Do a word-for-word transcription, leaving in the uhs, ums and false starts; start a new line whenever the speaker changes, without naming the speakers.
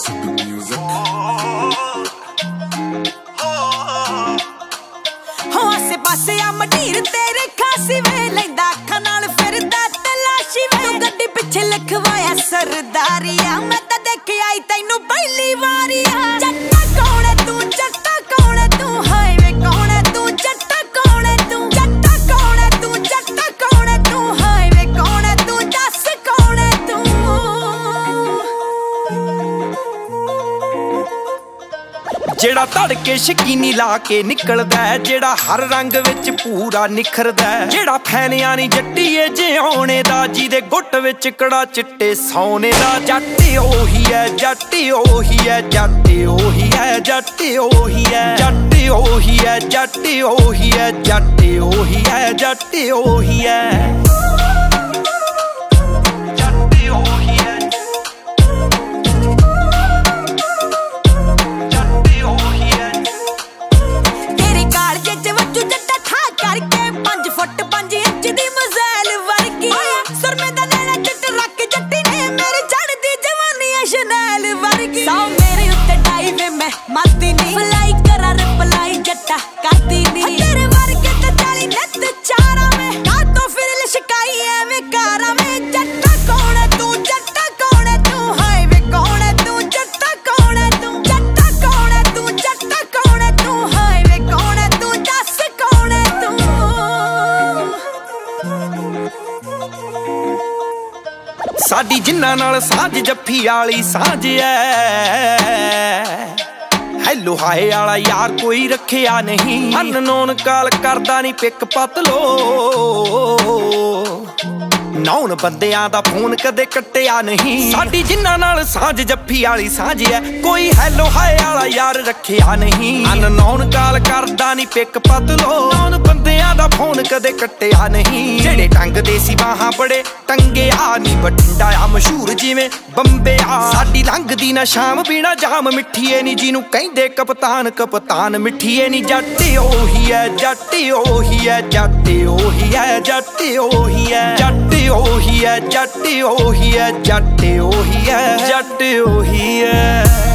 to the music.
हो आसे पासे आ मटीर तेरे खासी वे लैंदा अखां नाल फिरदा तलाशी वे तू गड्डी पिछे लिखवाया सरदारिया मैं तां देख आई तैनू पहली वारिया जट्टा कौन है तू जट्टा कौन है तू हाय वे कौन है तू जट्टा कौन है तू जट्टा कौन है तू जट्टा कौन है तू हाय वे कौन है तू दस कौन है तू
जेड़ा तड़के शकीनी ला के निकलदा है जेड़ा हर रंग विच पूरा निखरदा है जेड़ा फैनिया नी जट्टीए जिउणे दा जिहदे गुट विच कड़ा चिट्टे सौने दा जट ओही है जट ओही है जट ओही है जट ओही है जट ओही है जट ओही है जट ओही है जट ओही है
माती नी फ्लाई करा रिप्लाई जट्टा करती नी तेरे वर्गे ते चाली नत चारा में का तो फिर लिशकाई एवें कारा में जट्टा कौन है तू जट्टा कौन है तू हाय वे कौन है तू जट्टा कौन है तू जट्टा कौन है तू जट्टा कौन है तू हाय वे कौन है तू दस कौन है तू
साडी जिन्ना नाल साझ जफ्फी वाली साझ है हैलो हाय आला यार कोई रखिया नहीं अननोन काल करदा नहीं पिक पत लो नौन बंदियां दा फोन कदे कट्टिया नहीं साडी जिन्ना नाल साझ जफ्फी वाली साझ है कोई हैलो हाय आला यार रखिया नहीं अननोन काल करदा नहीं पिक पत लो नौन बंदियां दा फोन कदे कट्टिया नहीं जेड़े टंग दे सी बाहां बड़े टंगे आ नी बठिंडा आ मशहूर जिवें बंबे आ साडी लंघदी ना शाम बिना जाम मिठीए नी जिनू कहंदे कप्तान कप्तान मिठीए नी जट ओही है जट ओही है जट ओही है जट ओही है जट ओही है जट ओही है जट ओही है जट ओही है।